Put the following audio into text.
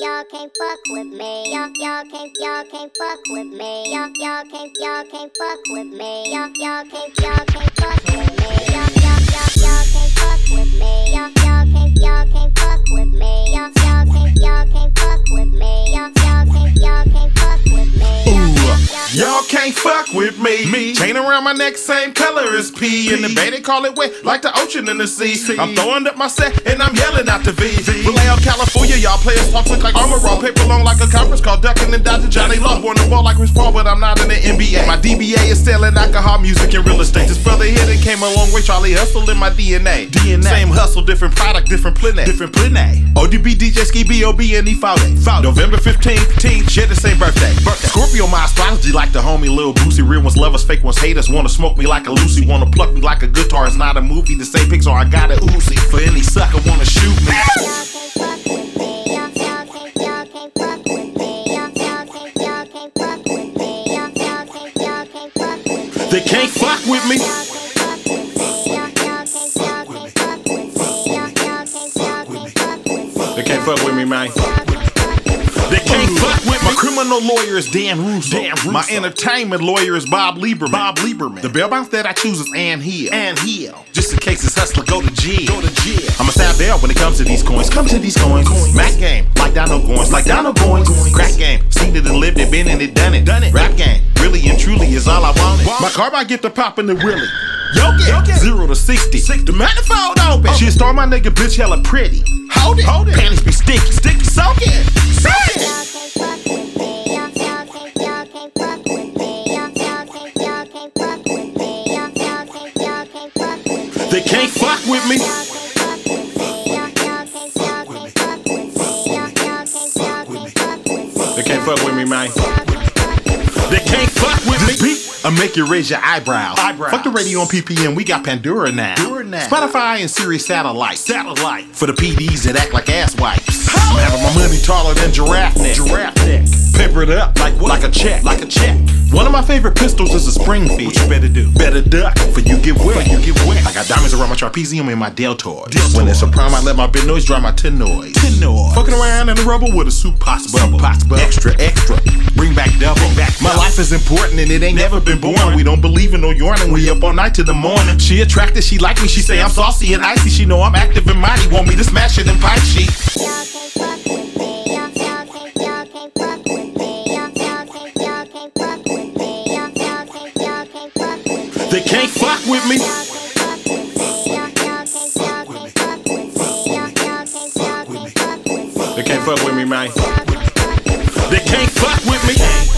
can't fuck with me. Y'all can't fuck with me. Y'all can't fuck with me. Y'all can't fuck with me. Y'all can't fuck with me. Y'all can't fuck with me. Y'all can't fuck with me. Y'all can't fuck with me. Y'all can't fuck with me. Chain around my neck, same color as P. In the bay, they call it wet, like the ocean in the sea. I'm throwing up my set, and I'm yelling out the V. Relay out California, y'all players talk look like armor roll. Paper long like a conference call, ducking and dodging Johnny Law. Born the ball like Chris Paul, but I'm not in the NBA. My DBA is selling alcohol, music, and real estate. This brother here that came a long way, Charlie Hustle in my DNA. Same hustle, different product, different planet. ODB, DJ, Ski, B.O.B, and E-Fought. November 15th, share the same birthday. Scorpio, my astrology like the homie Lil Boosie. Real ones love us, fake ones hate us. Wanna smoke me like a Lucy, wanna pluck me like a guitar. It's not a movie, the same Pixar, I got a Uzi. For any sucker wanna shoot me. They can't fuck with me. They can't fuck with me, man. They can't fuck with me. My criminal lawyer is Dan Russo. My entertainment lawyer is Bob Lieberman. The bail bonds that I choose is Ann Hill. Just in case this hustler go to jail. I'm a sad bell when it comes to these coins. Mac game, like Donald Goins. Crack game, seen it and lived it, been in it, done it. Rap game, really and truly is all I wanted. My car might get to poppin' the Willie. Yo, 0 to 60. The manifold open. She star my nigga bitch hella pretty. Hold it. Panties be sticky, soak it. They can't fuck with me. They can't fuck with me, man. They can't fuck with me. I make you raise your eyebrows. Fuck the radio on PPM, we got Pandora now. Spotify and Sirius Satellite. For the PDs that act like ass wipes. I'm having my money taller than giraffe neck. Pepper it up like a check. One of my favorite pistols is a Springfield. What you better do? Better duck for you get wet. I got diamonds around my trapezium and my deltoids. When it's a prime, I let my big noise drive my tenoids. Fucking around in the rubber with a soup pots bubble. Extra. Bring back double. My life is important and it ain't never been born. We don't believe in no yarning. We up all night till the morning. She attracted, she like me. She say I'm saucy and icy. She know I'm active and mighty. Want me to smash it in pipe sheet. They can't fuck with me. They can't fuck with me, man. They can't fuck with me.